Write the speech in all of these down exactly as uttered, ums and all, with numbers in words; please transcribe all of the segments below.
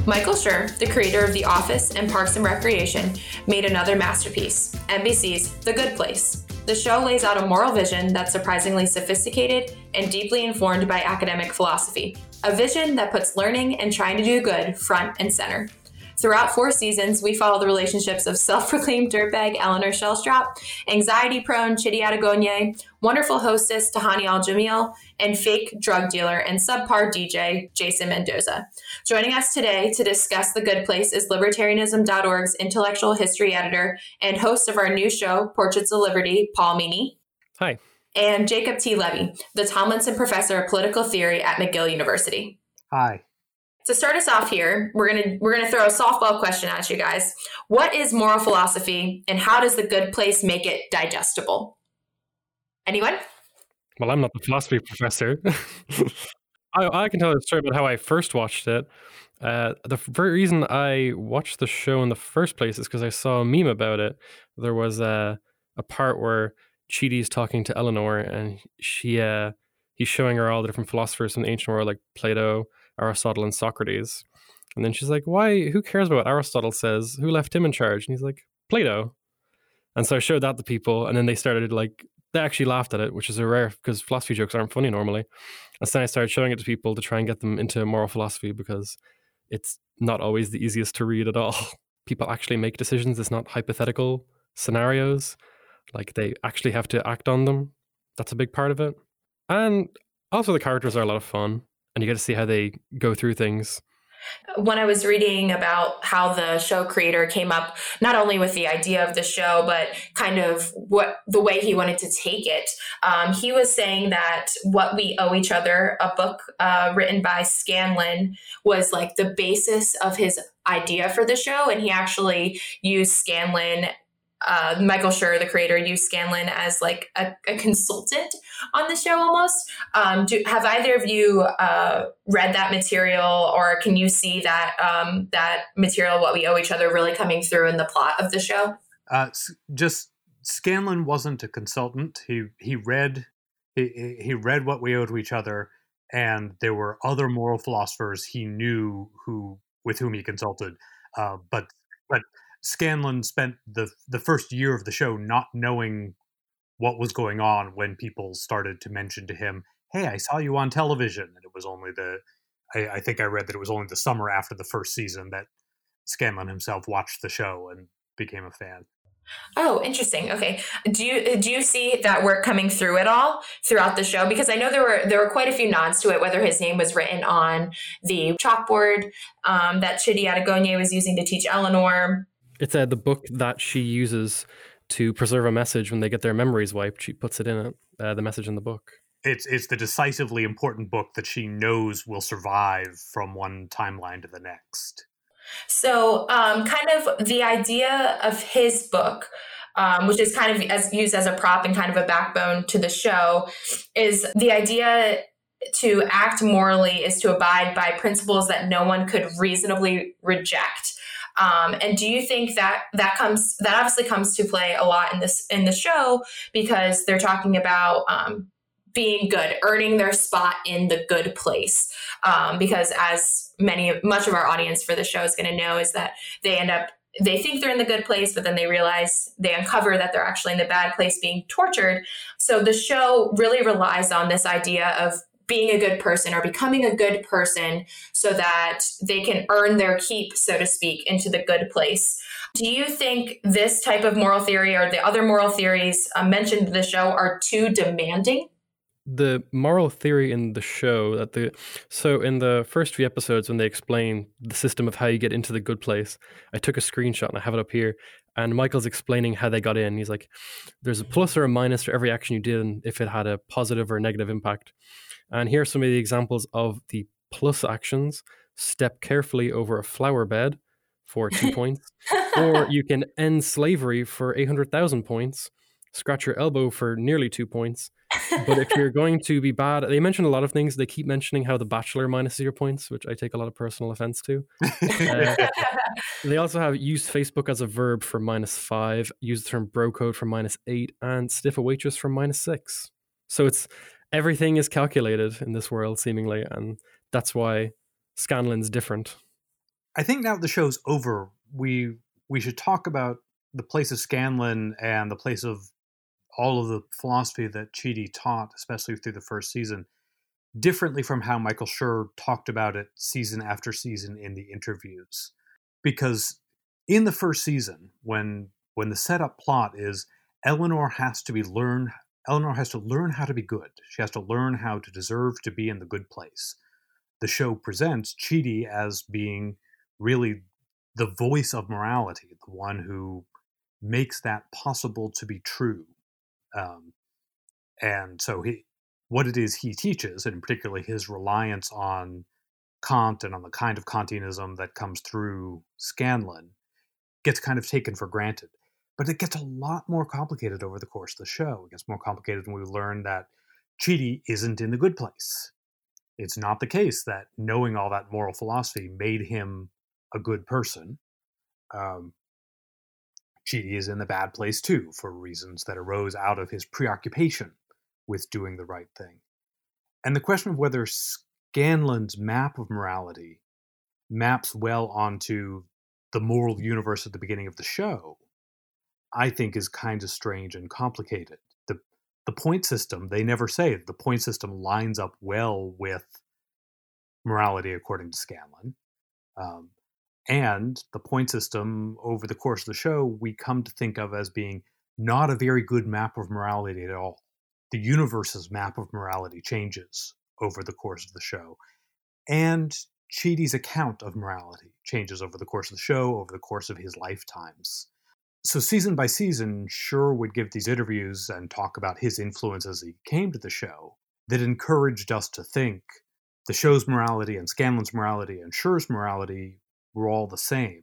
Michael Schur, the creator of The Office and Parks and Recreation, made another masterpiece, N B C's The Good Place. The show lays out a moral vision that's surprisingly sophisticated and deeply informed by academic philosophy, a vision that puts learning and trying to do good front and center. Throughout four seasons, we follow the relationships of self-proclaimed dirtbag Eleanor Shellstrop, anxiety-prone Chidi Adegbenyi, wonderful hostess Tahani Al-Jamil, and fake drug dealer and subpar D J Jason Mendoza. Joining us today to discuss The Good Place is Libertarianism dot org's intellectual history editor and host of our new show, Portraits of Liberty, Paul Meany. Hi. And Jacob T. Levy, the Tomlinson Professor of Political Theory at McGill University. Hi. To start us off here, we're gonna we're gonna throw a softball question at you guys. What is moral philosophy, and how does The Good Place make it digestible? Anyone? Well, I'm not the philosophy professor. I, I can tell a story about how I first watched it. Uh, the very reason I watched the show in the first place is because I saw a meme about it. There was a a part where Chidi's talking to Eleanor, and she uh, he's showing her all the different philosophers from the ancient world, like Plato, Aristotle, and Socrates. And then she's like, why, who cares about what Aristotle says? Who left him in charge? And he's like, Plato. And so I showed that to people, and then they started like, they actually laughed at it, which is a rare, because philosophy jokes aren't funny normally. And so then I started showing it to people to try and get them into moral philosophy, because it's not always the easiest to read at all. People actually make decisions. It's not hypothetical scenarios. Like, they actually have to act on them. That's a big part of it. And also the characters are a lot of fun, and you get to see how they go through things. When I was reading about how the show creator came up, not only with the idea of the show, but kind of what the way he wanted to take it, um, he was saying that What We Owe Each Other, a book uh, written by Scanlon, was like the basis of his idea for the show. And he actually used Scanlon Uh, Michael Schur, the creator, used Scanlon as like a, a consultant on the show almost. Um, do, have either of you uh, read that material, or can you see that um, that material, What We Owe Each Other, really coming through in the plot of the show? Uh, just Scanlon wasn't a consultant. He he read he he read What We Owe to Each Other, and there were other moral philosophers he knew who with whom he consulted. Uh, but but. Scanlon spent the the first year of the show not knowing what was going on when people started to mention to him, hey, I saw you on television. And it was only the, I, I think I read that it was only the summer after the first season that Scanlon himself watched the show and became a fan. Oh, interesting. Okay. Do you do you see that work coming through at all throughout the show? Because I know there were there were quite a few nods to it, whether his name was written on the chalkboard um, that Chidi Adegbenyi was using to teach Eleanor. It's uh, the book that she uses to preserve a message when they get their memories wiped. She puts it in it, uh, the message in the book. It's it's the decisively important book that she knows will survive from one timeline to the next. So um, kind of the idea of his book, um, which is kind of as used as a prop and kind of a backbone to the show, is the idea to act morally is to abide by principles that no one could reasonably reject. Um, and do you think that that comes that obviously comes to play a lot in this in the show, because they're talking about um, being good, earning their spot in the good place? Um, because as many much of our audience for the show is going to know, is that they end up they think they're in the good place, but then they realize they uncover that they're actually in the bad place, being tortured. So the show really relies on this idea of being a good person or becoming a good person so that they can earn their keep, so to speak, into the good place. Do you think this type of moral theory or the other moral theories uh, mentioned in the show are too demanding? The moral theory in the show that the so in the first few episodes when they explain the system of how you get into the good place, I took a screenshot and I have it up here. And Michael's explaining how they got in. He's like, there's a plus or a minus for every action you did, and if it had a positive or negative impact. And here are some of the examples of the plus actions. Step carefully over a flower bed for two points. Or you can end slavery for eight hundred thousand points. Scratch your elbow for nearly two points. But if you're going to be bad, they mention a lot of things. They keep mentioning how the Bachelor minuses your points, which I take a lot of personal offense to. Uh, they also have use Facebook as a verb for minus five, use the term bro code for minus eight, and stiff a waitress for minus six. So it's everything is calculated in this world, seemingly, and that's why Scanlon's different. I think now the show's over, we we should talk about the place of Scanlan and the place of all of the philosophy that Chidi taught, especially through the first season, differently from how Michael Schur talked about it season after season in the interviews. Because in the first season, when when the setup plot is Eleanor has to be learn Eleanor has to learn how to be good. She has to learn how to deserve to be in the good place. The show presents Chidi as being really the voice of morality, the one who makes that possible to be true. Um, and so he, what it is he teaches, and particularly his reliance on Kant and on the kind of Kantianism that comes through Scanlan, gets kind of taken for granted. But it gets a lot more complicated over the course of the show. It gets more complicated when we learn that Chidi isn't in the good place. It's not the case that knowing all that moral philosophy made him a good person. Um, Chidi is in the bad place too, for reasons that arose out of his preoccupation with doing the right thing. And the question of whether Scanlan's map of morality maps well onto the moral universe at the beginning of the show, I think is kind of strange and complicated. The the point system, they never say it, the point system lines up well with morality according to Scanlan. Um, and the point system, over the course of the show, we come to think of as being not a very good map of morality at all. The universe's map of morality changes over the course of the show. And Chidi's account of morality changes over the course of the show, over the course of his lifetimes. So season by season, Schur would give these interviews and talk about his influence as he came to the show that encouraged us to think the show's morality and Scanlan's morality and Schur's morality were all the same.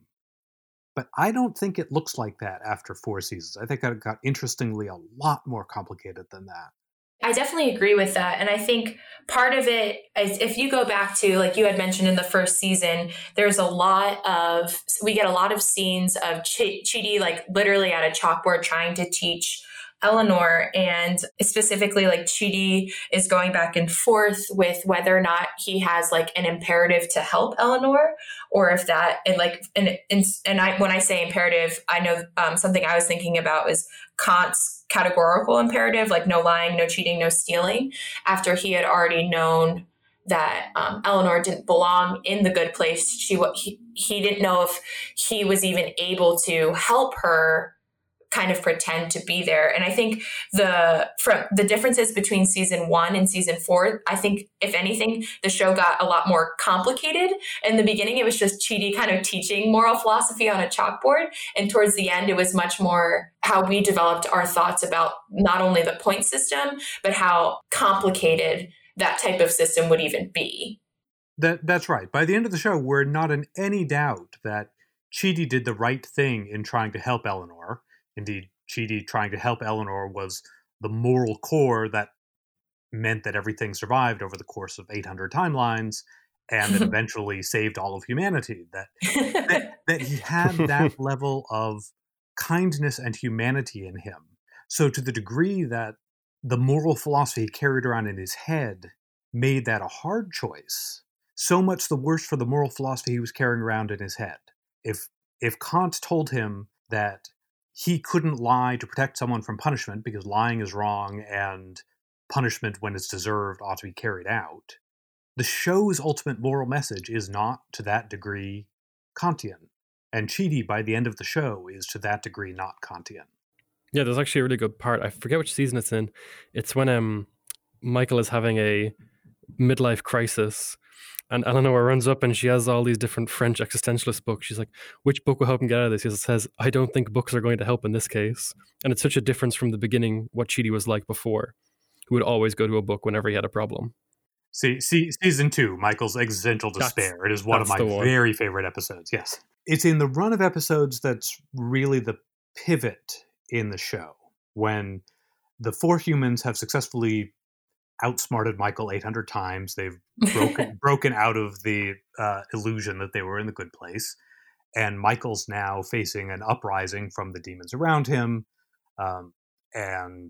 But I don't think it looks like that after four seasons. I think it got, interestingly, a lot more complicated than that. I definitely agree with that. And I think part of it is, if you go back to, like you had mentioned in the first season, there's a lot of, we get a lot of scenes of Ch- Chidi like literally at a chalkboard trying to teach Eleanor, and specifically like Chidi is going back and forth with whether or not he has like an imperative to help Eleanor, or if that, and like, and, and, and I, when I say imperative, I know um, something I was thinking about was Kant's categorical imperative, like no lying, no cheating, no stealing, after he had already known that um, Eleanor didn't belong in the good place. She, he, he didn't know if he was even able to help her kind of pretend to be there. And I think the from the differences between season one and season four, I think if anything, the show got a lot more complicated. In the beginning, it was just Chidi kind of teaching moral philosophy on a chalkboard. And towards the end, it was much more how we developed our thoughts about not only the point system, but how complicated that type of system would even be. That That's right. By the end of the show, we're not in any doubt that Chidi did the right thing in trying to help Eleanor. Indeed, Chidi trying to help Eleanor was the moral core that meant that everything survived over the course of eight hundred timelines, and that eventually saved all of humanity. That, that that he had that level of kindness and humanity in him. So to the degree that the moral philosophy he carried around in his head made that a hard choice, so much the worse for the moral philosophy he was carrying around in his head. If if Kant told him that he couldn't lie to protect someone from punishment because lying is wrong and punishment, when it's deserved, ought to be carried out, the show's ultimate moral message is not to that degree Kantian. And Chidi, by the end of the show, is to that degree not Kantian. Yeah, there's actually a really good part. I forget which season it's in. It's when um, Michael is having a midlife crisis, and Eleanor runs up and she has all these different French existentialist books. She's like, which book will help him get out of this? He says, I don't think books are going to help in this case. And it's such a difference from the beginning, what Chidi was like before, who would always go to a book whenever he had a problem. See, see season two, Michael's existential despair. That's, it is one of my very favorite episodes, yes. It's in the run of episodes that's really the pivot in the show, when the four humans have successfully outsmarted Michael eight hundred times. They've broken broken out of the uh, illusion that they were in the good place. And Michael's now facing an uprising from the demons around him. Um, and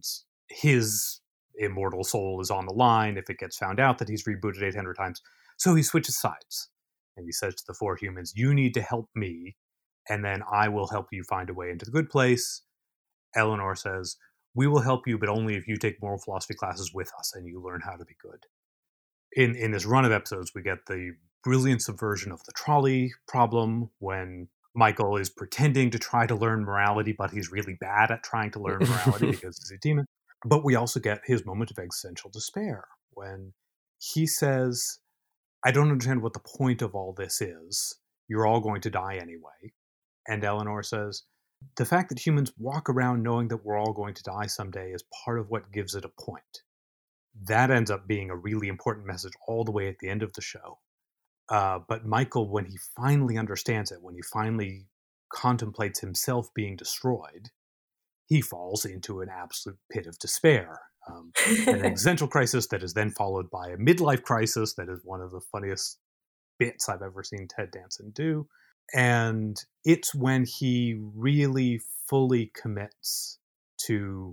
his immortal soul is on the line if it gets found out that he's rebooted eight hundred times. So he switches sides. And he says to the four humans, you need to help me, and then I will help you find a way into the good place. Eleanor says, we will help you, but only if you take moral philosophy classes with us and you learn how to be good. In, in this run of episodes, we get the brilliant subversion of the trolley problem when Michael is pretending to try to learn morality, but he's really bad at trying to learn morality because he's a demon. But we also get his moment of existential despair when he says, I don't understand what the point of all this is. You're all going to die anyway. And Eleanor says, the fact that humans walk around knowing that we're all going to die someday is part of what gives it a point. That ends up being a really important message all the way at the end of the show. Uh, but Michael, when he finally understands it, when he finally contemplates himself being destroyed, he falls into an absolute pit of despair. Um, an existential crisis that is then followed by a midlife crisis that is one of the funniest bits I've ever seen Ted Danson do. And it's when he really fully commits to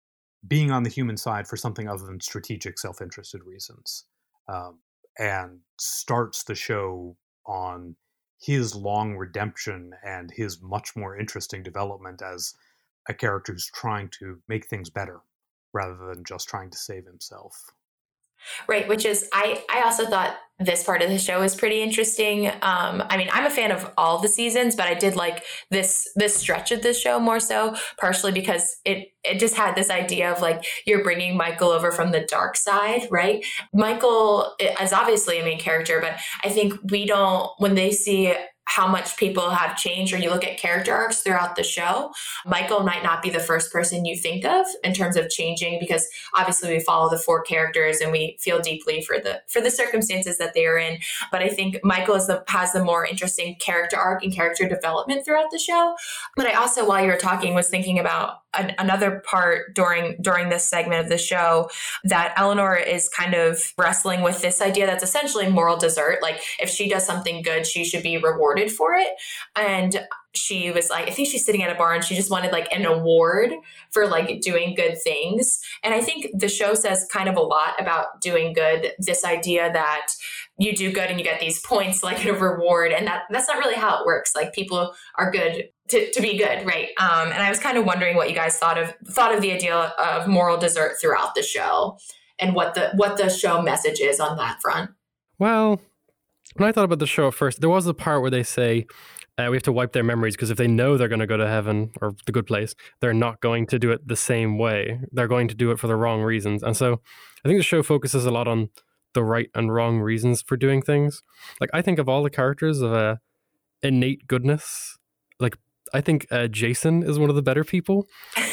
being on the human side for something other than strategic, self-interested reasons, um, and starts the show on his long redemption and his much more interesting development as a character who's trying to make things better rather than just trying to save himself. Right, which is, I, I also thought this part of the show was pretty interesting. Um, I mean, I'm a fan of all the seasons, but I did like this this stretch of this show more so, partially because it it just had this idea of like, you're bringing Michael over from the dark side, right? Michael is obviously a main character, but I think we don't, when they see how much people have changed, or you look at character arcs throughout the show, Michael might not be the first person you think of in terms of changing, because obviously we follow the four characters and we feel deeply for the for the circumstances that they are in. But I think Michael is the, has the more interesting character arc and character development throughout the show. But I also, while you were talking, was thinking about an, another part during during this segment of the show that Eleanor is kind of wrestling with this idea that's essentially moral desert. Like, if she does something good, she should be rewarded for it. And she was like, I think she's sitting at a bar and she just wanted like an award for like doing good things. And I think the show says kind of a lot about doing good, this idea that you do good and you get these points like a reward. And that that's not really how it works. Like, people are good to, to be good, right? Um, and I was kind of wondering what you guys thought of thought of the idea of moral desert throughout the show, and what the what the show message is on that front. Well, when I thought about the show at first, there was a part where they say uh, we have to wipe their memories, because if they know they're going to go to heaven or the good place, they're not going to do it the same way. They're going to do it for the wrong reasons. And so I think the show focuses a lot on the right and wrong reasons for doing things. Like, I think of all the characters of uh, innate goodness, like, I think uh, Jason is one of the better people.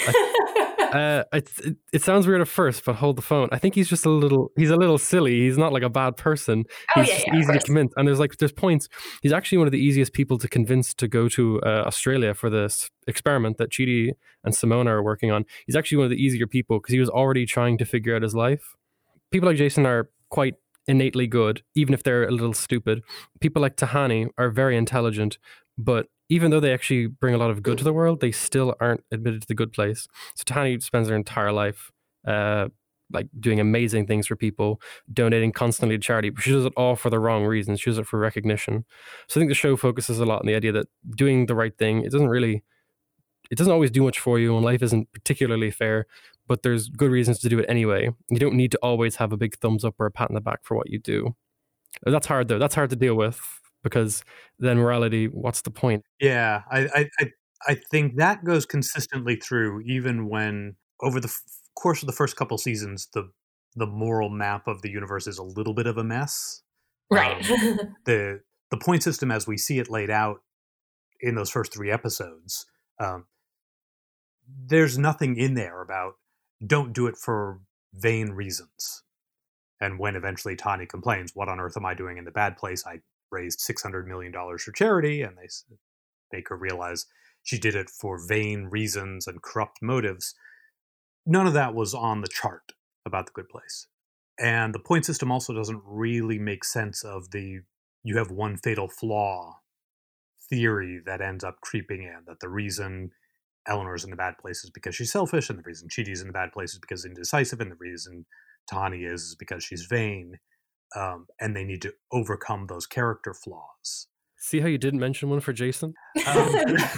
I, uh, it, it, it sounds weird at first, but hold the phone. I think he's just a little, he's a little silly. He's not like a bad person. Oh, he's yeah, just yeah, easy to convince. And there's like, there's points. He's actually one of the easiest people to convince to go to uh, Australia for this experiment that Chidi and Simona are working on. He's actually one of the easier people because he was already trying to figure out his life. People like Jason are quite innately good, even if they're a little stupid. People like Tahani are very intelligent, but even though they actually bring a lot of good to the world, they still aren't admitted to the good place. So Tahani spends her entire life uh, like doing amazing things for people, donating constantly to charity, but she does it all for the wrong reasons. She does it for recognition. So I think the show focuses a lot on the idea that doing the right thing, it doesn't really, it doesn't always do much for you, and life isn't particularly fair, but there's good reasons to do it anyway. You don't need to always have a big thumbs up or a pat on the back for what you do. That's hard though. That's hard to deal with, because then morality, what's the point? Yeah, I, I, I think that goes consistently through, even when over the f- course of the first couple seasons, the the moral map of the universe is a little bit of a mess. Right. Um, the the point system as we see it laid out in those first three episodes, um, there's nothing in there about don't do it for vain reasons. And when eventually Tani complains, what on earth am I doing in the bad place? I raised six hundred million dollars for charity, and they make her realize she did it for vain reasons and corrupt motives. None of that was on the chart about the good place. And the point system also doesn't really make sense of the you have one fatal flaw theory that ends up creeping in, that the reason Eleanor's in the bad place is because she's selfish, and the reason Chidi's in the bad place is because she's indecisive, and the reason Tani is, is because she's vain. um, and they need to overcome those character flaws. See how you didn't mention one for Jason? Um,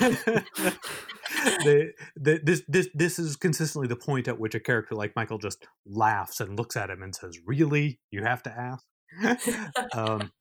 the, the, this this this is consistently the point at which a character like Michael just laughs and looks at him and says, "Really? You have to ask?" um,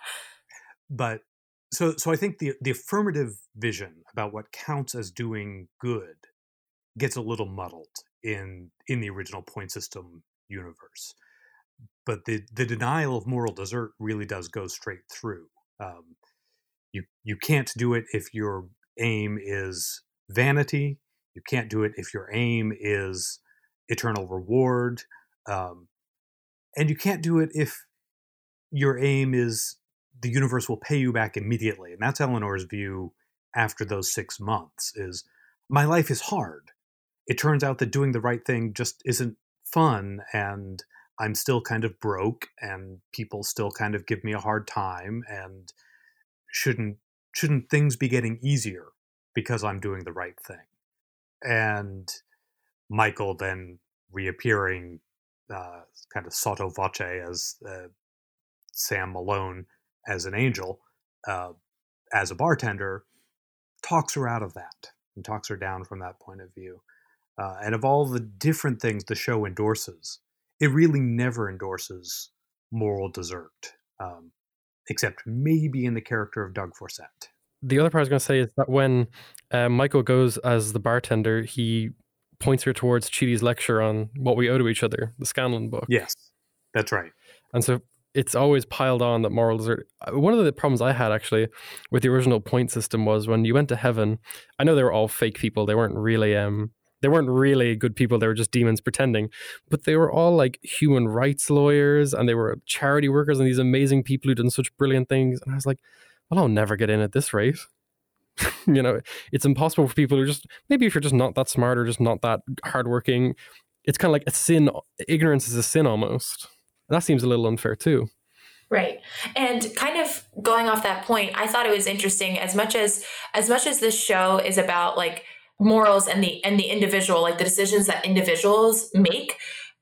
but so so I think the the affirmative vision about what counts as doing good gets a little muddled in in the original point system universe. But the the denial of moral desert really does go straight through. Um, you you can't do it if your aim is vanity. You can't do it if your aim is eternal reward, um, and you can't do it if your aim is the universe will pay you back immediately. And that's Eleanor's view after those six months: is my life is hard. It turns out that doing the right thing just isn't fun, and I'm still kind of broke, and people still kind of give me a hard time, and shouldn't shouldn't things be getting easier because I'm doing the right thing? And Michael then reappearing uh, kind of sotto voce as uh, Sam Malone as an angel, uh, as a bartender, talks her out of that and talks her down from that point of view. Uh, and of all the different things the show endorses, it really never endorses moral desert, um, except maybe in the character of Doug Forsett. The other part I was going to say is that when uh, Michael goes as the bartender, he points her towards Chidi's lecture on What We Owe to Each Other, the Scanlan book. Yes, that's right. And so it's always piled on that moral desert. One of the problems I had actually with the original point system was when you went to heaven, I know they were all fake people. They weren't really... Um, They weren't really good people. They were just demons pretending. But they were all like human rights lawyers, and they were charity workers and these amazing people who'd done such brilliant things. And I was like, well, I'll never get in at this rate. You know, it's impossible for people who just, maybe if you're just not that smart or just not that hardworking, it's kind of like a sin. Ignorance is a sin almost. And that seems a little unfair too. Right. And kind of going off that point, I thought it was interesting as much as, as much as this show is about like morals and the and the individual, like the decisions that individuals make,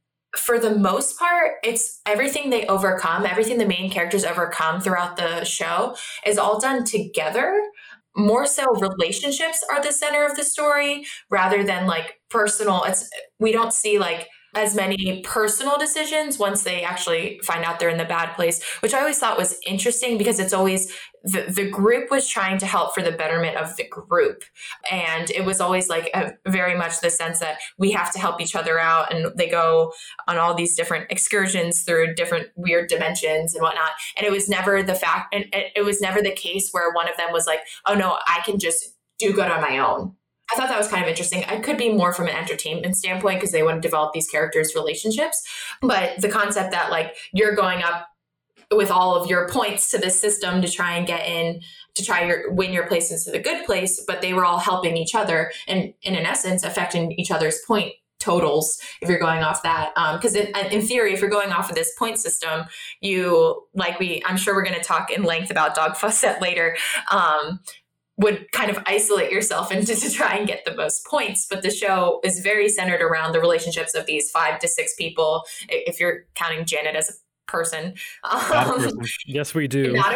for the most part, it's everything they overcome, everything the main characters overcome throughout the show is all done together. More so relationships are the center of the story rather than like personal. It's we don't see like as many personal decisions once they actually find out they're in the bad place, which I always thought was interesting because it's always the, the group was trying to help for the betterment of the group. And it was always like a, very much the sense that we have to help each other out. And they go on all these different excursions through different weird dimensions and whatnot. And it was never the fact, and it, it was never the case where one of them was like, oh no, I can just do good on my own. I thought that was kind of interesting. It could be more from an entertainment standpoint because they want to develop these characters' relationships. But the concept that like you're going up with all of your points to the system to try and get in, to try your win your place into the good place, but they were all helping each other and, and in essence, affecting each other's point totals if you're going off that. Because um, in, in theory, if you're going off of this point system, you, like we, I'm sure we're going to talk in length about Doug Forsett later, um, would kind of isolate yourself into to try and get the most points. But the show is very centered around the relationships of these five to six people, if you're counting Janet as a person. Um, yes, we do. Not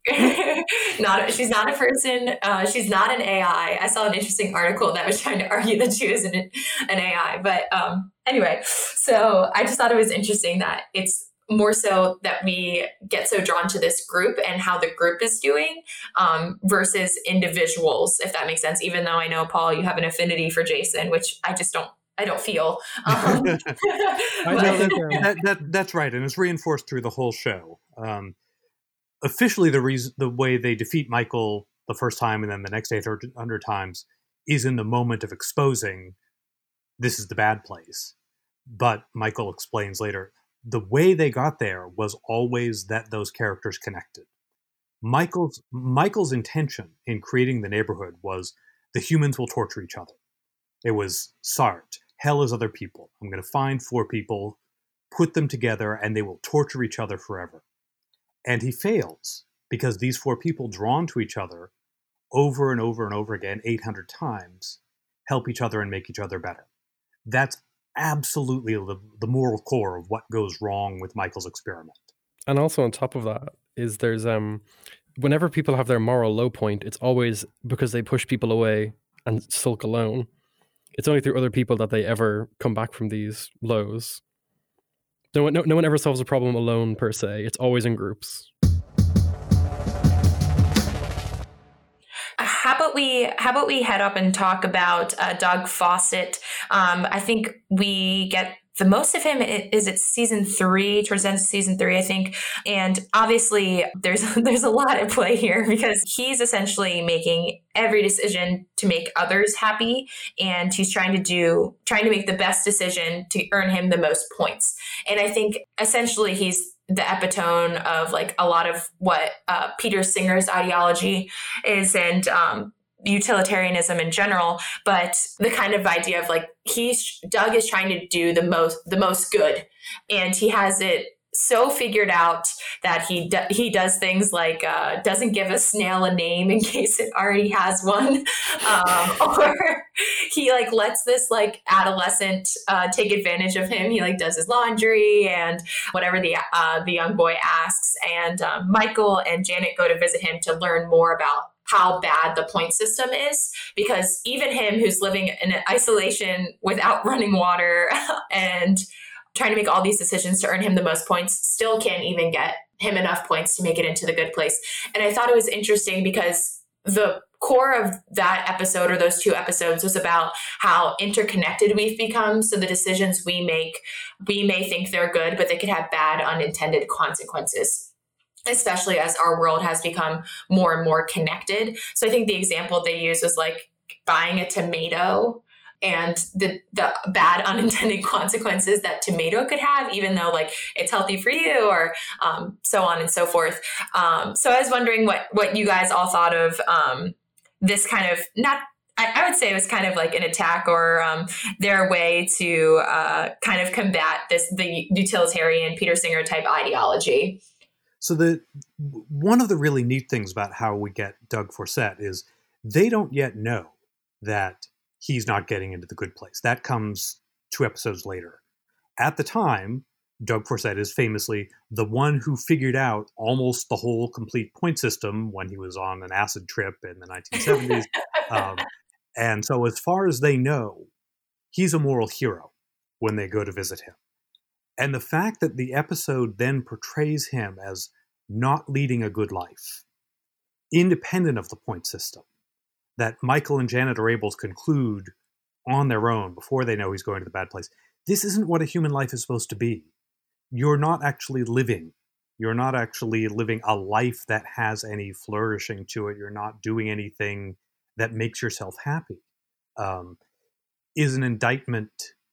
a, not a, she's not a person. Uh, she's not an A I. I saw an interesting article that was trying to argue that she was an, an A I. But um, anyway, so I just thought it was interesting that it's more so that we get so drawn to this group and how the group is doing um, versus individuals, if that makes sense. Even though I know, Paul, you have an affinity for Jason, which I just don't, I don't feel. Um, I know that, that, that, that's right. And it's reinforced through the whole show. Um, officially, the reason, the way they defeat Michael the first time and then the next eight hundred times is in the moment of exposing this is the bad place. But Michael explains later, the way they got there was always that those characters connected. Michael's Michael's intention in creating the neighborhood was the humans will torture each other. It was Sartre. Hell is other people. I'm going to find four people, put them together, and they will torture each other forever. And he fails because these four people drawn to each other over and over and over again, eight hundred times, help each other and make each other better. That's absolutely the, the moral core of what goes wrong with Michael's experiment. And also on top of that is there's um whenever people have their moral low point, it's always because they push people away and sulk alone. It's only through other people that they ever come back from these lows. No one, no, no one ever solves a problem alone per se. It's always in groups. How about we how about we head up and talk about uh, Doug Fawcett? Um, I think we get the most of him is it season three, towards the end of season three, I think. And obviously there's there's a lot at play here because he's essentially making every decision to make others happy. And he's trying to do, trying to make the best decision to earn him the most points. And I think essentially he's the epitome of like a lot of what uh, Peter Singer's ideology is, and um, utilitarianism in general, but the kind of idea of like he's Doug is trying to do the most the most good, and he has it so figured out that he do, he does things like uh, doesn't give a snail a name in case it already has one, um, or he like lets this like adolescent uh, take advantage of him. He like does his laundry and whatever the uh, the young boy asks, and um, Michael and Janet go to visit him to learn more about how bad the point system is, because even him who's living in isolation without running water and trying to make all these decisions to earn him the most points still can't even get him enough points to make it into the good place. And I thought it was interesting because the core of that episode, or those two episodes, was about how interconnected we've become. So the decisions we make, we may think they're good, but they could have bad unintended consequences, especially as our world has become more and more connected. So I think the example they used was like buying a tomato and the the bad unintended consequences that tomato could have, even though like it's healthy for you, or um, so on and so forth. Um, so I was wondering what what you guys all thought of um, this kind of, not, I, I would say it was kind of like an attack, or um, their way to uh, kind of combat this, the utilitarian Peter Singer type ideology. So the one of the really neat things about how we get Doug Fawcett is they don't yet know that he's not getting into the good place. That comes two episodes later. At the time, Doug Fawcett is famously the one who figured out almost the whole complete point system when he was on an acid trip in the nineteen seventies. um, and so as far as they know, he's a moral hero when they go to visit him. And the fact that the episode then portrays him as not leading a good life, independent of the point system, that Michael and Janet are able to conclude on their own before they know he's going to the bad place. This isn't what a human life is supposed to be. You're not actually living. You're not actually living a life that has any flourishing to it. You're not doing anything that makes yourself happy. Um, is an indictment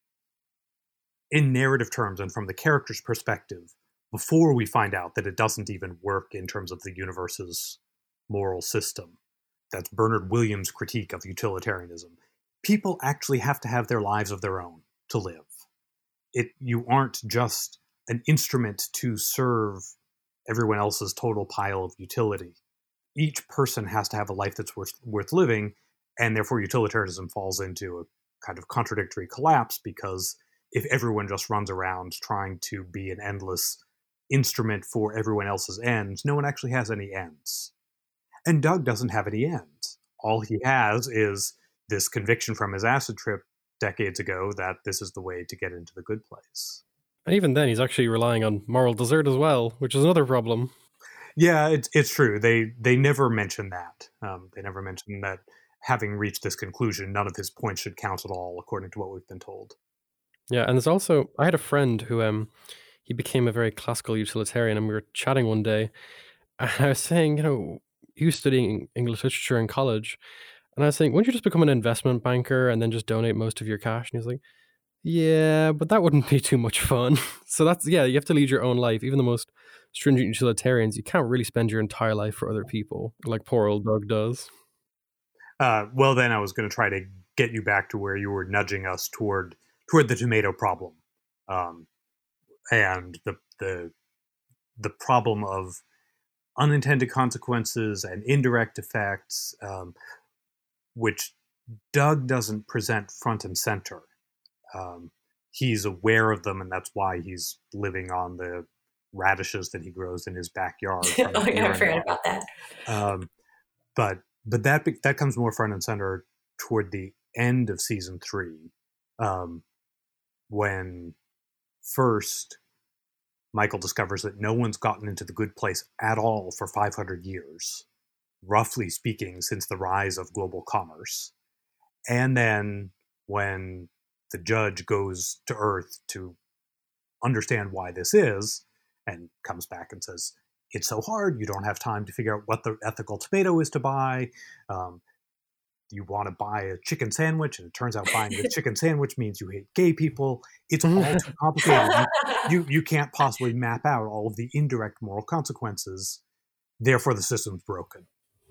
in narrative terms and from the character's perspective before we find out that it doesn't even work in terms of the universe's moral system. That's Bernard Williams' critique of utilitarianism. People actually have to have their lives of their own to live. It, you aren't just an instrument to serve everyone else's total pile of utility. Each person has to have a life that's worth, worth living, and therefore utilitarianism falls into a kind of contradictory collapse, because if everyone just runs around trying to be an endless instrument for everyone else's ends, no one actually has any ends. And Doug doesn't have any ends. All he has is this conviction from his acid trip decades ago that this is the way to get into the good place. And even then, he's actually relying on moral desert as well, which is another problem. Yeah, it's it's true. They they never mention that. Um, they never mention that having reached this conclusion, none of his points should count at all, according to what we've been told. Yeah, and there's also, I had a friend who um he became a very classical utilitarian, and we were chatting one day, and I was saying, you know, he was studying English literature in college, and I was saying, wouldn't you just become an investment banker and then just donate most of your cash? And he was like, yeah, but that wouldn't be too much fun. So that's, yeah, you have to lead your own life. Even the most stringent utilitarians, you can't really spend your entire life for other people, like poor old Doug does. Uh, well, then I was going to try to get you back to where you were nudging us toward toward the tomato problem, um, and the the the problem of unintended consequences and indirect effects, um, which Doug doesn't present front and center. Um, he's aware of them, and that's why he's living on the radishes that he grows in his backyard. Oh, yeah, I forgot about that. Um, but but that that comes more front and center toward the end of season three, um, when first Michael discovers that no one's gotten into the good place at all for five hundred years, roughly speaking, since the rise of global commerce. And then when the judge goes to Earth to understand why this is, and comes back and says, it's so hard, you don't have time to figure out what the ethical tomato is to buy. Um, you want to buy a chicken sandwich, and it turns out buying a chicken sandwich means you hate gay people. It's all too complicated. You, you, you can't possibly map out all of the indirect moral consequences. Therefore, the system's broken.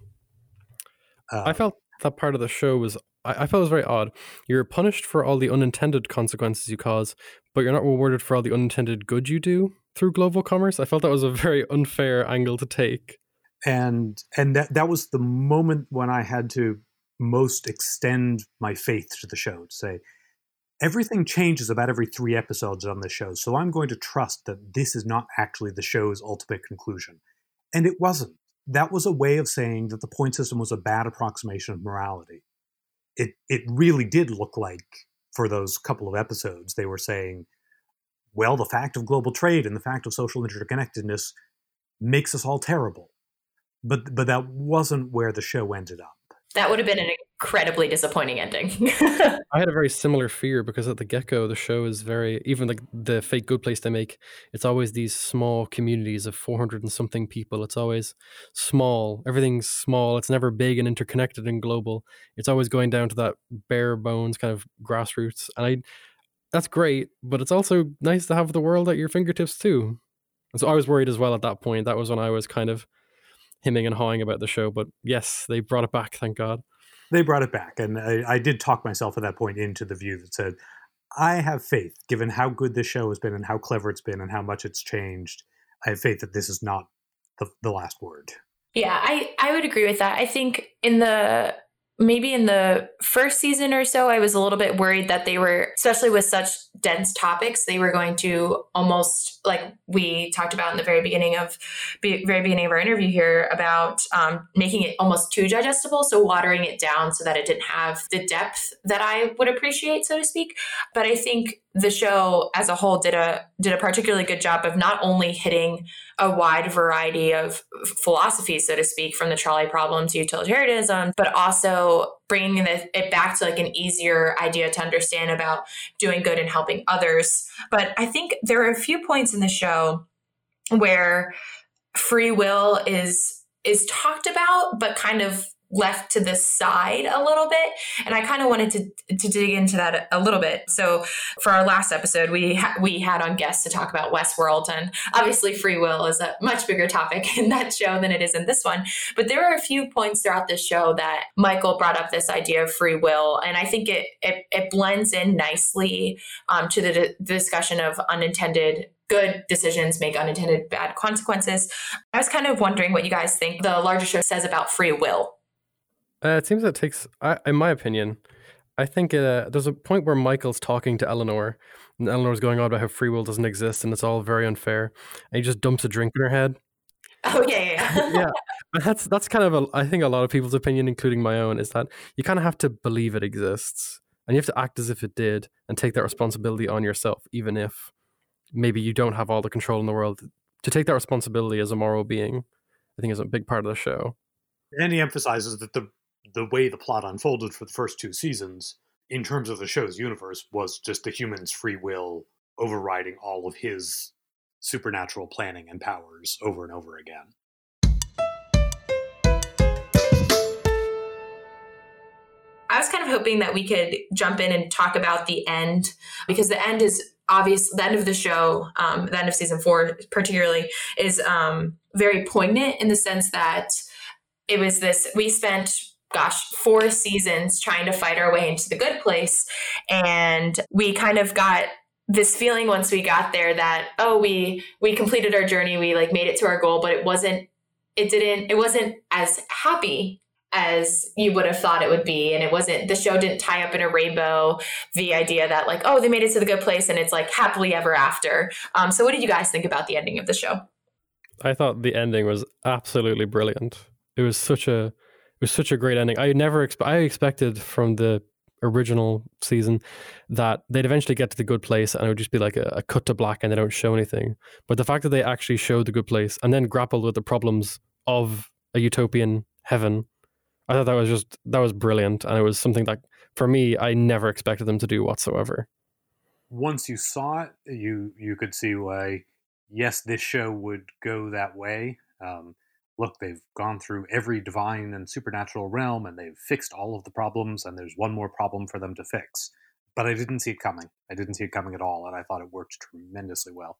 Uh, I felt that part of the show was, I, I felt it was very odd. You're punished for all the unintended consequences you cause, but you're not rewarded for all the unintended good you do through global commerce. I felt that was a very unfair angle to take. And and that, that was the moment when I had to most extend my faith to the show, to say, everything changes about every three episodes on this show, so I'm going to trust that this is not actually the show's ultimate conclusion. And it wasn't. That was a way of saying that the point system was a bad approximation of morality. It it really did look like, for those couple of episodes, they were saying, well, the fact of global trade and the fact of social interconnectedness makes us all terrible. But but that wasn't where the show ended up. That would have been an incredibly disappointing ending. I had a very similar fear because at the get-go, the show is very, even like the fake good place they make, it's always these small communities of four hundred and something people. It's always small. Everything's small. It's never big and interconnected and global. It's always going down to that bare bones kind of grassroots. And I, that's great, but it's also nice to have the world at your fingertips too. And so I was worried as well at that point. That was when I was kind of hemming and hawing about the show, but yes, they brought it back, thank God. They brought it back, and I, I did talk myself at that point into the view that said, I have faith, given how good this show has been and how clever it's been and how much it's changed, I have faith that this is not the, the last word. Yeah, I, I would agree with that. I think in the maybe in the first season or so, I was a little bit worried that they were, especially with such dense topics, they were going to almost, like we talked about in the very beginning of, be, very beginning of our interview here, about um, making it almost too digestible. So watering it down so that it didn't have the depth that I would appreciate, so to speak. But I think the show as a whole did a did a particularly good job of not only hitting a wide variety of philosophies, so to speak, from the trolley problem to utilitarianism, but also bringing it back to like an easier idea to understand about doing good and helping others. But I think there are a few points in the show where free will is is talked about, but kind of left to the side a little bit. And I kind of wanted to to dig into that a, a little bit. So for our last episode, we ha- we had on guests to talk about Westworld, and obviously free will is a much bigger topic in that show than it is in this one. But there are a few points throughout this show that Michael brought up this idea of free will. And I think it it, it blends in nicely um, to the, d- the discussion of unintended good decisions make unintended bad consequences. I was kind of wondering what you guys think the larger show says about free will. Uh, it seems that it takes, I, in my opinion, I think uh, there's a point where Michael's talking to Eleanor, and Eleanor's going on about how free will doesn't exist and it's all very unfair, and he just dumps a drink in her head. Oh, yeah, yeah. Yeah, and that's that's kind of, a, I think a lot of people's opinion, including my own, is that you kind of have to believe it exists, and you have to act as if it did, and take that responsibility on yourself, even if maybe you don't have all the control in the world. To take that responsibility as a moral being, I think is a big part of the show. And he emphasizes that the the way the plot unfolded for the first two seasons, in terms of the show's universe, was just the human's free will overriding all of his supernatural planning and powers over and over again. I was kind of hoping that we could jump in and talk about the end, because the end is obvious. The end of the show, um, the end of season four particularly, is um, very poignant in the sense that it was this, we spent gosh, four seasons trying to fight our way into the good place. And we kind of got this feeling once we got there that, oh, we, we completed our journey. We like made it to our goal, but it wasn't, it didn't, it wasn't as happy as you would have thought it would be. And it wasn't, the show didn't tie up in a rainbow, the idea that like, oh, they made it to the good place and it's like happily ever after. Um, so what did you guys think about the ending of the show? I thought the ending was absolutely brilliant. It was such a, it was such a great ending. I never, expe- I expected from the original season that they'd eventually get to the good place and it would just be like a, a cut to black and they don't show anything. But the fact that they actually showed the good place and then grappled with the problems of a utopian heaven, I thought that was just, that was brilliant. And it was something that, for me, I never expected them to do whatsoever. Once you saw it, you you could see why, yes, this show would go that way. Um, look, they've gone through every divine and supernatural realm and they've fixed all of the problems and there's one more problem for them to fix. But I didn't see it coming. I didn't see it coming at all. And I thought it worked tremendously well.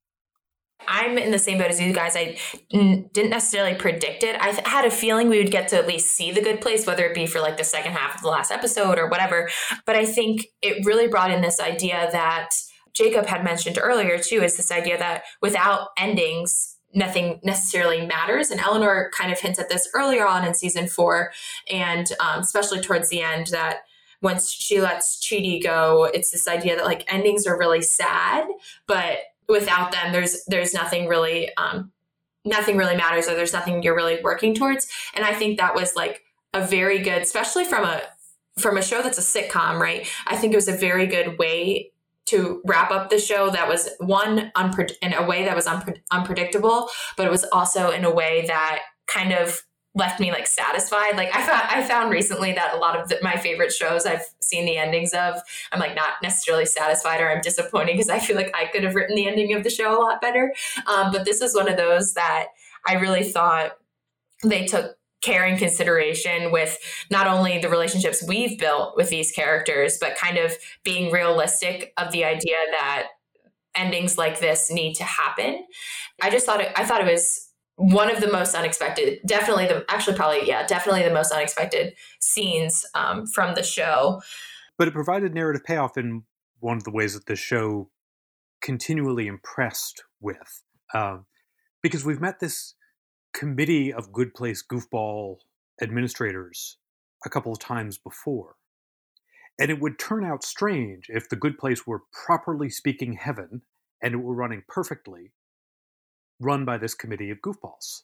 I'm in the same boat as you guys. I n- didn't necessarily predict it. I th- had a feeling we would get to at least see the good place, whether it be for like the second half of the last episode or whatever. But I think it really brought in this idea that Jacob had mentioned earlier too, is this idea that without endings, nothing necessarily matters. And Eleanor kind of hints at this earlier on in season four, and um, especially towards the end, that once she lets Chidi go, it's this idea that like endings are really sad, but without them, there's there's nothing really, um, nothing really matters, or there's nothing you're really working towards. And I think that was like a very good, especially from a from a show that's a sitcom, right? I think it was a very good way to wrap up the show that was one unpre- in a way that was unpre- unpredictable, but it was also in a way that kind of left me like satisfied. Like I found, I found recently that a lot of the, my favorite shows I've seen the endings of, I'm like not necessarily satisfied or I'm disappointed because I feel like I could have written the ending of the show a lot better. Um, but this is one of those that I really thought they took care and consideration with not only the relationships we've built with these characters, but kind of being realistic of the idea that endings like this need to happen. I just thought it, I thought it was one of the most unexpected, definitely the, actually probably, yeah, definitely the most unexpected scenes um, from the show. But it provided narrative payoff in one of the ways that the show continually impressed with. Um, because we've met this committee of Good Place goofball administrators a couple of times before. And it would turn out strange if the Good Place were properly speaking heaven and it were running perfectly, run by this committee of goofballs.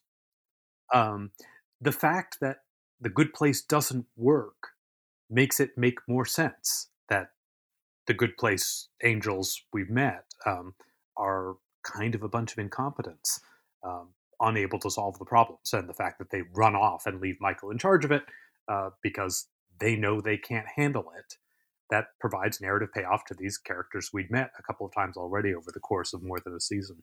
Um, the fact that the Good Place doesn't work makes it make more sense that the Good Place angels we've met um, are kind of a bunch of incompetents, um, unable to solve the problems. And the fact that they run off and leave Michael in charge of it uh, because they know they can't handle it, that provides narrative payoff to these characters we'd met a couple of times already over the course of more than a season.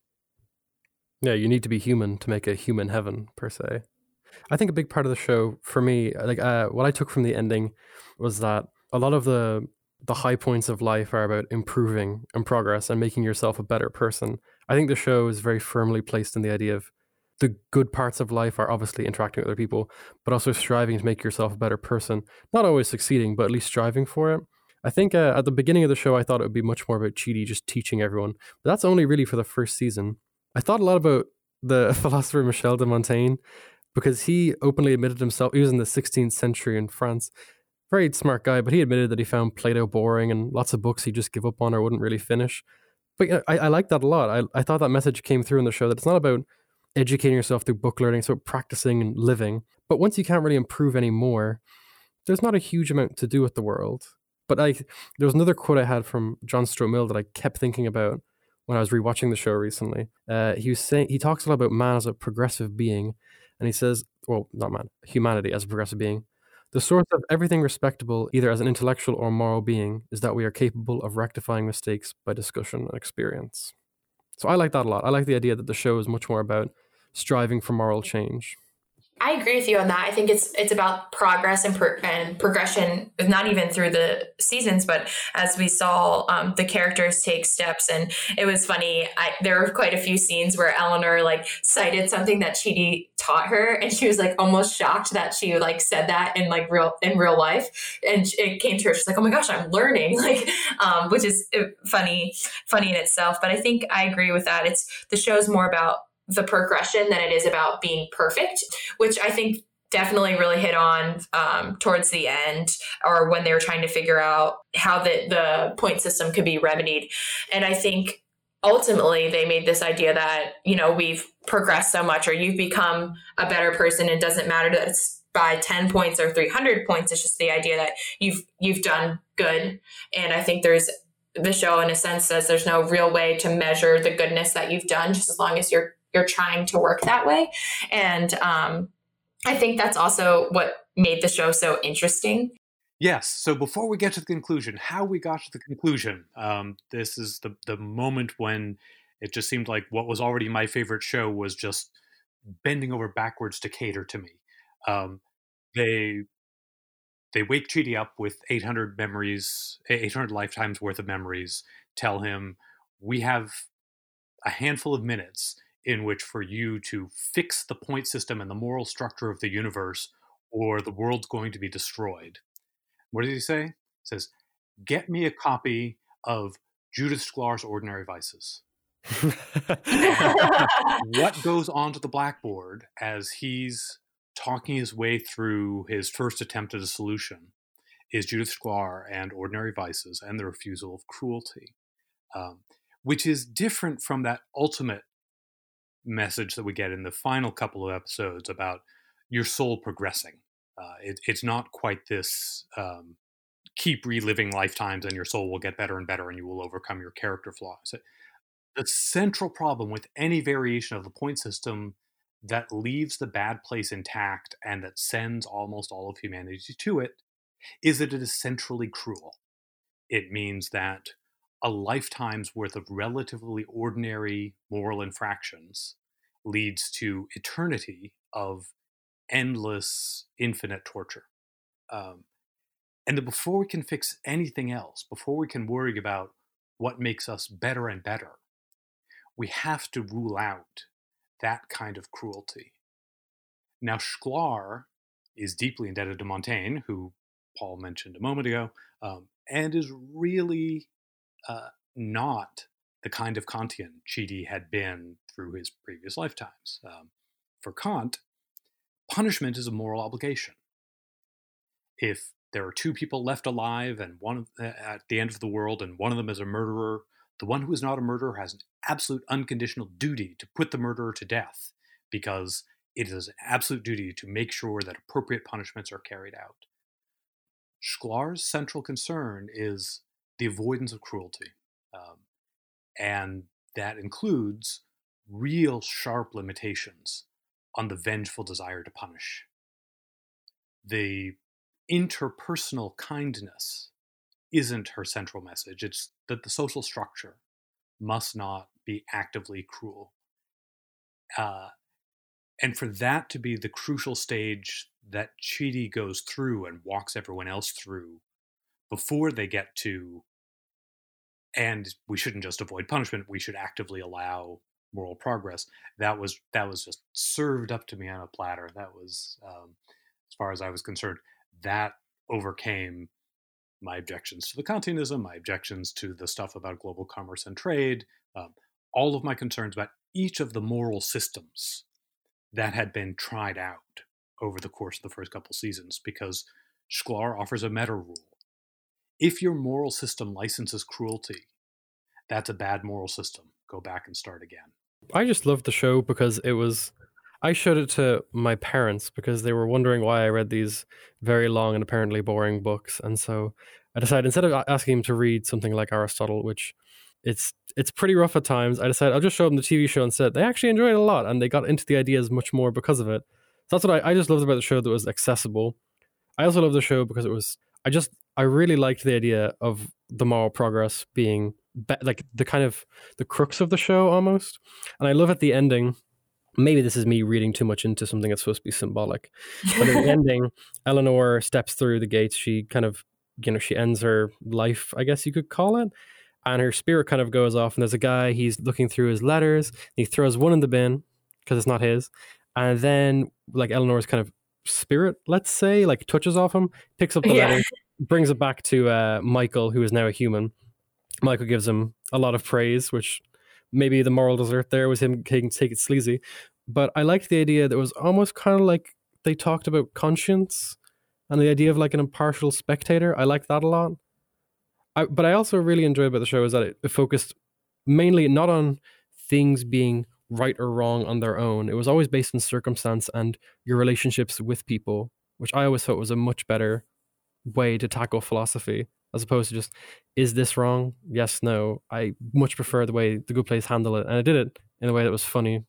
Yeah, you need to be human to make a human heaven, per se. I think a big part of the show, for me, like uh, what I took from the ending was that a lot of the the high points of life are about improving and progress and making yourself a better person. I think the show is very firmly placed in the idea of the good parts of life are obviously interacting with other people, but also striving to make yourself a better person. Not always succeeding, but at least striving for it. I think uh, at the beginning of the show, I thought it would be much more about Chidi just teaching everyone, but that's only really for the first season. I thought a lot about the philosopher Michel de Montaigne, because he openly admitted himself, he was in the sixteenth century in France, very smart guy, but he admitted that he found Plato boring and lots of books he'd just give up on or wouldn't really finish. But you know, I, I like that a lot. I, I thought that message came through in the show, that it's not about educating yourself through book learning, it's about practicing and living. But once you can't really improve anymore, there's not a huge amount to do with the world. But I, there was another quote I had from John Stuart Mill that I kept thinking about when I was rewatching the show recently. Uh, he was saying, he talks a lot about man as a progressive being, and he says, well, not man, humanity as a progressive being. The source of everything respectable, either as an intellectual or moral being, is that we are capable of rectifying mistakes by discussion and experience. So I like that a lot. I like the idea that the show is much more about striving for moral change. I agree with you on that. I think it's it's about progress and, pro- and progression, not even through the seasons, but as we saw um, the characters take steps. And it was funny. I, there were quite a few scenes where Eleanor like cited something that Chidi taught her, and she was like almost shocked that she like said that in like real in real life. And it came to her, she's like, "Oh my gosh, I'm learning!" Like, um, which is funny, funny in itself. But I think I agree with that. It's the show's more about the progression than it is about being perfect, which I think definitely really hit on um, towards the end, or when they were trying to figure out how the, the point system could be remedied. And I think ultimately they made this idea that, you know, we've progressed so much, or you've become a better person. It doesn't matter that it's by ten points or three hundred points. It's just the idea that you've, you've done good. And I think there's the show in a sense says there's no real way to measure the goodness that you've done, just as long as you're, you're trying to work that way. And um, I think that's also what made the show so interesting. Yes. So before we get to the conclusion, how we got to the conclusion, um, this is the, the moment when it just seemed like what was already my favorite show was just bending over backwards to cater to me. Um, they they wake Chidi up with eight hundred memories, eight hundred lifetimes worth of memories, tell him, we have a handful of minutes in which for you to fix the point system and the moral structure of the universe, or the world's going to be destroyed. What does he say? He says, get me a copy of Judith Sklar's Ordinary Vices. What goes onto the blackboard as he's talking his way through his first attempt at a solution is Judith Sklar and Ordinary Vices and the refusal of cruelty, um, which is different from that ultimate message that we get in the final couple of episodes about your soul progressing. Uh, it, it's not quite this um, keep reliving lifetimes and your soul will get better and better and you will overcome your character flaws. The central problem with any variation of the point system that leaves the bad place intact and that sends almost all of humanity to it is that it is centrally cruel. It means that a lifetime's worth of relatively ordinary moral infractions leads to eternity of endless, infinite torture. Um, and that before we can fix anything else, before we can worry about what makes us better and better, we have to rule out that kind of cruelty. Now, Sklar is deeply indebted to Montaigne, who Paul mentioned a moment ago, um, and is really uh, not the kind of Kantian Chidi had been through his previous lifetimes. Um, for Kant, punishment is a moral obligation. If there are two people left alive and one of, uh, at the end of the world and one of them is a murderer, the one who is not a murderer has an absolute unconditional duty to put the murderer to death, because it is an absolute duty to make sure that appropriate punishments are carried out. Sklar's central concern is the avoidance of cruelty. Um, and that includes real sharp limitations on the vengeful desire to punish. The interpersonal kindness isn't her central message. It's that the social structure must not be actively cruel. Uh, and for that to be the crucial stage that Chidi goes through and walks everyone else through before they get to, and we shouldn't just avoid punishment, we should actively allow moral progress. That was that was just served up to me on a platter. That was, um, as far as I was concerned, that overcame my objections to the Kantianism, my objections to the stuff about global commerce and trade, um, all of my concerns about each of the moral systems that had been tried out over the course of the first couple seasons, because Sklar offers a meta rule. If your moral system licenses cruelty, that's a bad moral system. Go back and start again. I just loved the show because it was... I showed it to my parents because they were wondering why I read these very long and apparently boring books. And so I decided, instead of asking them to read something like Aristotle, which it's it's pretty rough at times, I decided I'll just show them the T V show instead. They actually enjoyed it a lot and they got into the ideas much more because of it. So that's what I, I just loved about the show, that it was accessible. I also loved the show because it was, I just, I really liked the idea of the moral progress being be, like the kind of the crux of the show almost. And I love at the ending, maybe this is me reading too much into something that's supposed to be symbolic, but at the ending, Eleanor steps through the gates. She kind of, you know, she ends her life, I guess you could call it. And her spirit kind of goes off. And there's a guy, he's looking through his letters. He throws one in the bin because it's not his. And then, like, Eleanor's kind of spirit, let's say, like, touches off him, picks up the yeah. letter, brings it back to uh, Michael, who is now a human. Michael gives him a lot of praise, which maybe the moral dessert there was him taking take it sleazy. But I liked the idea that it was almost kind of like they talked about conscience and the idea of like an impartial spectator. I like that a lot. I, but I also really enjoyed about the show is that it, it focused mainly not on things being right or wrong on their own. It was always based on circumstance and your relationships with people, which I always thought was a much better way to tackle philosophy, as opposed to just, is this wrong? Yes, no. I much prefer the way The Good Place handled it, and it did it in a way that was funny.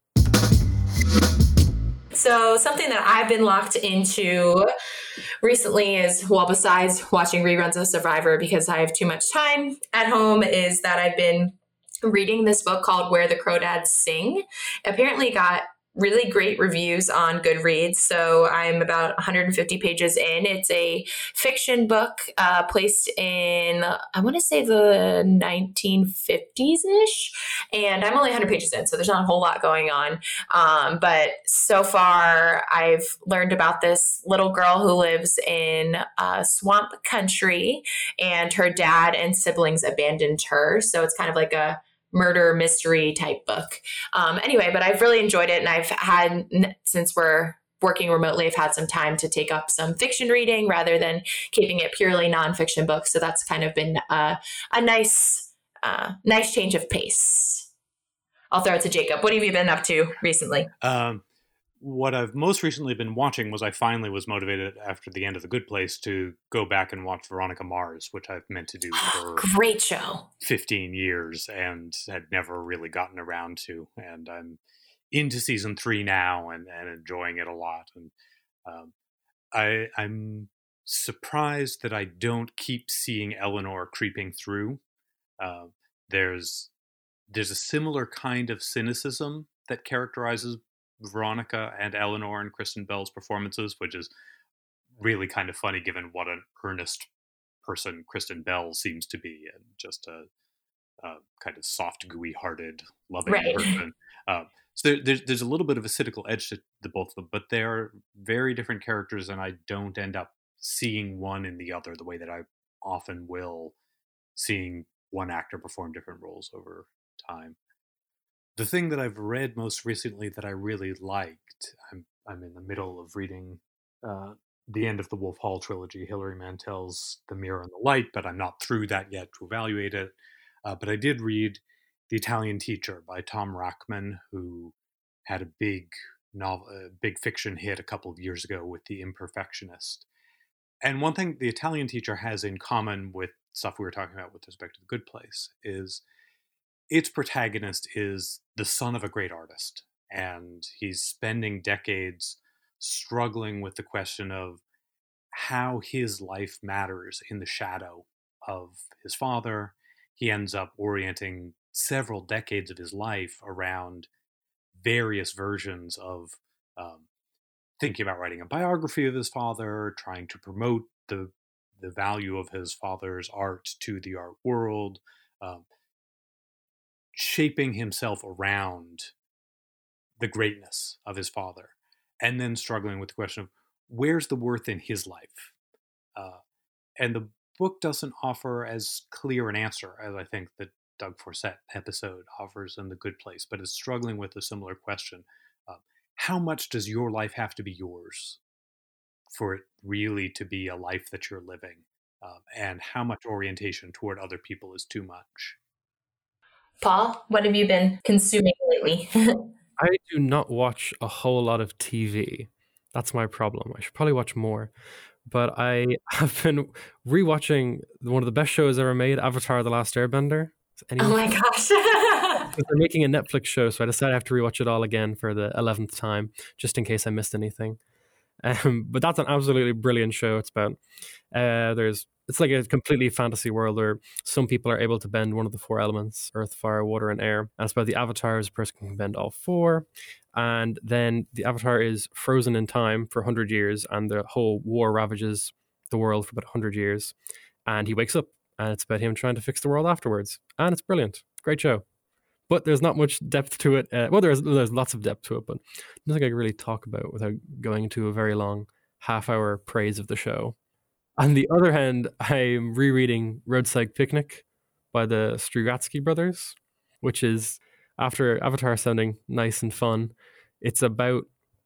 So something that I've been locked into recently is, well, besides watching reruns of Survivor because I have too much time at home, is that I've been reading this book called Where the Crawdads Sing. Apparently got really great reviews on Goodreads. So I'm about one hundred fifty pages in. It's a fiction book uh, placed in, I want to say the nineteen fifties-ish. And I'm only one hundred pages in, so there's not a whole lot going on. Um, but so far, I've learned about this little girl who lives in a swamp country, and her dad and siblings abandoned her. So it's kind of like a murder mystery type book. Um, anyway, but I've really enjoyed it. And I've had, since we're working remotely, I've had some time to take up some fiction reading rather than keeping it purely nonfiction books. So that's kind of been a, a nice, uh, nice change of pace. I'll throw it to Jacob. What have you been up to recently? Um, what I've most recently been watching was I finally was motivated after the end of The Good Place to go back and watch Veronica Mars, which I've meant to do for great show fifteen years and had never really gotten around to. And I'm into season three now and, and enjoying it a lot. And um, I, I'm surprised that I don't keep seeing Eleanor creeping through. Uh, there's there's a similar kind of cynicism that characterizes Veronica and Eleanor and Kristen Bell's performances, which is really kind of funny given what an earnest person Kristen Bell seems to be, and just a, a kind of soft, gooey-hearted, loving right. person. Um, so there, there's, there's a little bit of a cynical edge to the both of them, but they're very different characters, and I don't end up seeing one in the other the way that I often will, seeing one actor perform different roles over time. The thing that I've read most recently that I really liked, I'm I'm in the middle of reading uh, the end of the Wolf Hall trilogy, Hilary Mantel's The Mirror and the Light, but I'm not through that yet to evaluate it. Uh, but I did read The Italian Teacher by Tom Rachman, who had a big novel, a big fiction hit a couple of years ago with The Imperfectionist. And one thing The Italian Teacher has in common with stuff we were talking about with respect to The Good Place is its protagonist is the son of a great artist, and he's spending decades struggling with the question of how his life matters in the shadow of his father. He ends up orienting several decades of his life around various versions of um, thinking about writing a biography of his father, trying to promote the the value of his father's art to the art world, um, shaping himself around the greatness of his father, and then struggling with the question of where's the worth in his life. Uh, and the book doesn't offer as clear an answer as I think the Doug Forsett episode offers in The Good Place, but is struggling with a similar question. Uh, how much does your life have to be yours for it really to be a life that you're living? Uh, and how much orientation toward other people is too much? Paul, what have you been consuming lately? I do not watch a whole lot of T V. That's my problem. I should probably watch more. But I have been rewatching one of the best shows ever made, Avatar: The Last Airbender. Oh my gosh. They're making a Netflix show, so I decided I have to rewatch it all again for the eleventh time, just in case I missed anything. Um, but that's an absolutely brilliant show. It's about, uh, there's, it's like a completely fantasy world where some people are able to bend one of the four elements, earth, fire, water, and air. And it's about the Avatar as a person who can bend all four. And then the Avatar is frozen in time for one hundred years, and the whole war ravages the world for about one hundred years. And he wakes up, and it's about him trying to fix the world afterwards. And it's brilliant. Great show. But there's not much depth to it. Uh, well, there's there's lots of depth to it, but nothing I can really talk about without going into a very long half-hour praise of the show. On the other hand, I'm rereading Roadside Picnic by the Strugatsky brothers, which is, after Avatar sounding nice and fun, it's about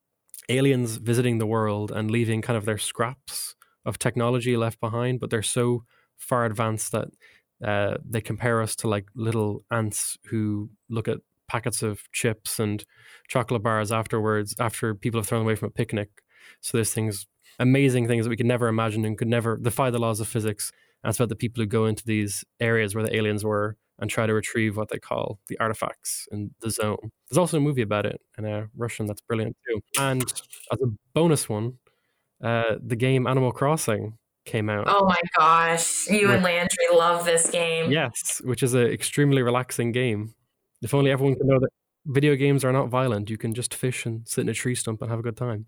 aliens visiting the world and leaving kind of their scraps of technology left behind, but they're so far advanced that uh, they compare us to like little ants who look at packets of chips and chocolate bars afterwards, after people have thrown away from a picnic. So there's things, amazing things that we could never imagine and could never defy the laws of physics. And it's about the people who go into these areas where the aliens were and try to retrieve what they call the artifacts in the zone. There's also a movie about it in uh, Russian that's brilliant too. And as a bonus one, uh, the game Animal Crossing came out. Oh my gosh, you with, and Landry love this game. Yes, which is an extremely relaxing game. If only everyone could know that video games are not violent. You can just fish and sit in a tree stump and have a good time.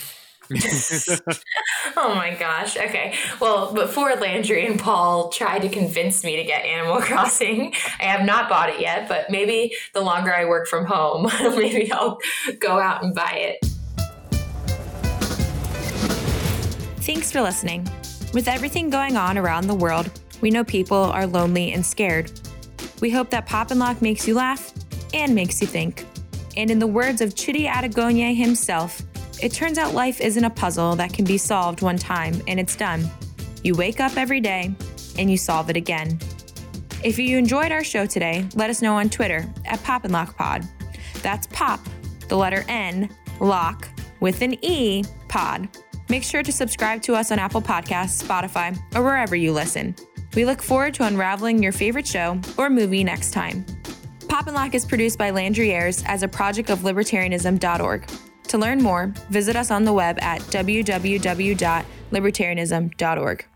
Oh my gosh. Okay. Well, before Landry and Paul try to convince me to get Animal Crossing, I have not bought it yet, but maybe the longer I work from home, maybe I'll go out and buy it. Thanks for listening. With everything going on around the world, we know people are lonely and scared. We hope that Pop and Lock makes you laugh and makes you think. And in the words of Chidi Adegonyé himself, it turns out life isn't a puzzle that can be solved one time and it's done. You wake up every day and you solve it again. If you enjoyed our show today, let us know on Twitter at Pop and Lock Pod. That's Pop, the letter N, Lock, with an E, Pod. Make sure to subscribe to us on Apple Podcasts, Spotify, or wherever you listen. We look forward to unraveling your favorite show or movie next time. Pop and Lock is produced by Landry Ayres as a project of libertarianism dot org. To learn more, visit us on the web at w w w dot libertarianism dot org.